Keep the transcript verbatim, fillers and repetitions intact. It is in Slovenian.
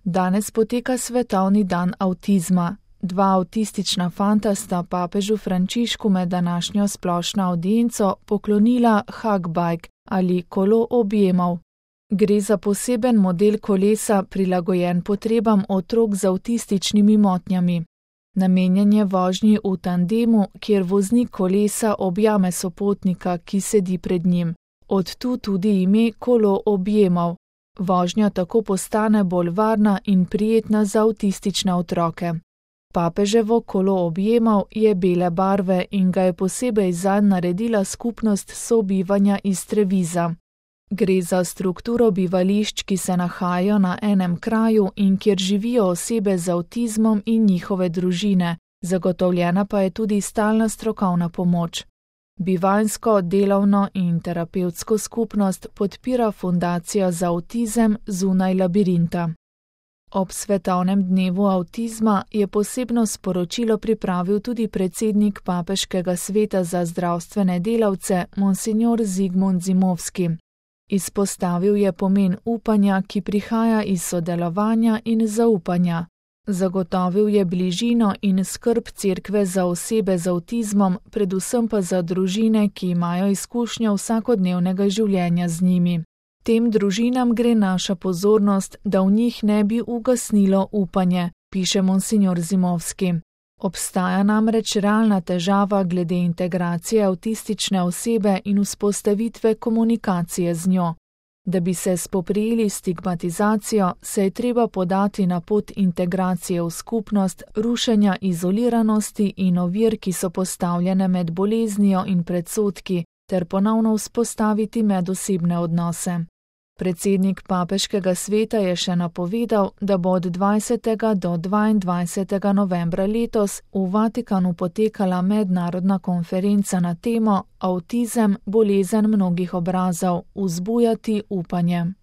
Danes poteka svetovni dan avtizma. Dva avtistična fanta sta papežu Frančišku med današnjo splošno avdienco poklonila hugbike ali kolo objemov. Gre za poseben model kolesa, prilagojen potrebam otrok z avtističnimi motnjami. Namenjen je vožnji v tandemu, kjer voznik kolesa objame sopotnika, ki sedi pred njim. Od tu tudi ime kolo objemov. Vožnja tako postane bolj varna in prijetna za avtistične otroke. Papeževo kolo objemov je bele barve in ga je posebej zanj naredila skupnost sobivanja iz Treviza. Gre za strukturo bivališč, ki se nahajajo na enem kraju in kjer živijo osebe z avtizmom in njihove družine, zagotovljena pa je tudi stalna strokovna pomoč. Bivanjsko, delovno in terapevtsko skupnost podpira Fundacija za avtizem zunaj labirinta. Ob svetovnem dnevu avtizma je posebno sporočilo pripravil tudi predsednik Papeškega sveta za zdravstvene delavce, monsignor Zigmund Zimovski. Izpostavil je pomen upanja, ki prihaja iz sodelovanja in zaupanja. Zagotovil je bližino in skrb cerkve za osebe z avtizmom, predvsem pa za družine, ki imajo izkušnjo vsakodnevnega življenja z njimi. Tem družinam gre naša pozornost, da v njih ne bi ugasnilo upanje, piše monsignor Zimovski. Obstaja namreč realna težava glede integracije avtistične osebe in vzpostavitve komunikacije z njo. Da bi se spoprijeli s stigmatizacijo, se je treba podati na pot integracije v skupnost, rušenja izoliranosti in ovir, ki so postavljene med boleznijo in predsodki, ter ponovno vzpostaviti medosebne odnose. Predsednik Papeškega sveta je še napovedal, da bo od dvajsetega do dvaindvajsetega novembra letos v Vatikanu potekala mednarodna konferenca na temo Avtizem, bolezen mnogih obrazov, vzbujati upanje.